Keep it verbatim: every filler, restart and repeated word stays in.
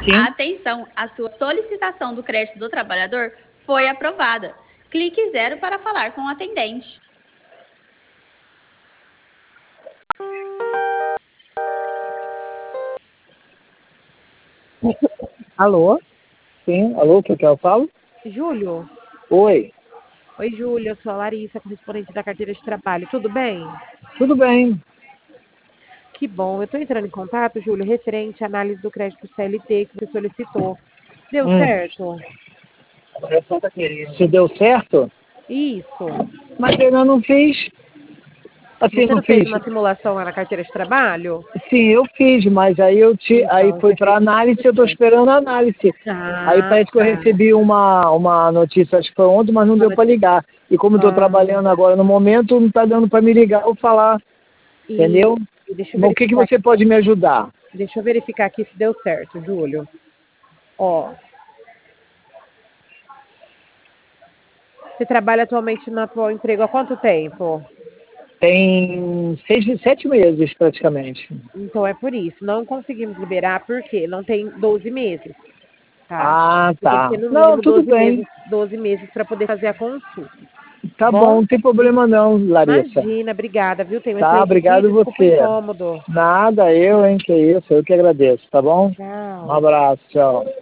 Sim. Atenção, a sua solicitação do crédito do trabalhador foi aprovada. Clique zero para falar com o atendente. Alô? Sim, alô, o que que eu falo? Júlio? Oi, Oi, Júlio, eu sou a Larissa, correspondente da carteira de trabalho. Tudo bem? tudo bem. Que bom. Eu estou entrando em contato, Júlio, referente à análise do crédito C L T que você solicitou. Deu Hum. certo? Se deu certo? Isso. Mas eu ainda não fiz. Assim, Você não não fez fiz. uma simulação lá na carteira de trabalho? Sim, eu fiz, mas aí eu te, aí Então, foi você para fez análise, eu estou certo. esperando a análise. Aí Ah, parece que eu tá. recebi uma, uma notícia, acho que foi ontem, mas não Uma deu para notícia. ligar. E como eu estou Ah, trabalhando agora no momento, não está dando para me ligar ou falar, e entendeu? deixa eu Mas o que, que verificar, você pode me ajudar? deixa eu verificar aqui se deu certo, Júlio. Ó, você trabalha atualmente no atual emprego há quanto tempo? Tem seis, sete meses praticamente. Então é por isso. Não conseguimos liberar porque não tem doze meses, tá? Ah, Você tem que tá. ter no Não, mínimo tudo doze bem. meses, doze meses para poder fazer a consulta. Tá Tá bom, bom? não tem problema não, Larissa. Imagina, obrigada, viu? Tenha um Tá, excelente dia, obrigado desculpa o você. incômodo. Nada, eu, hein, que isso, eu que agradeço, tá bom? Um Tchau. abraço, tchau.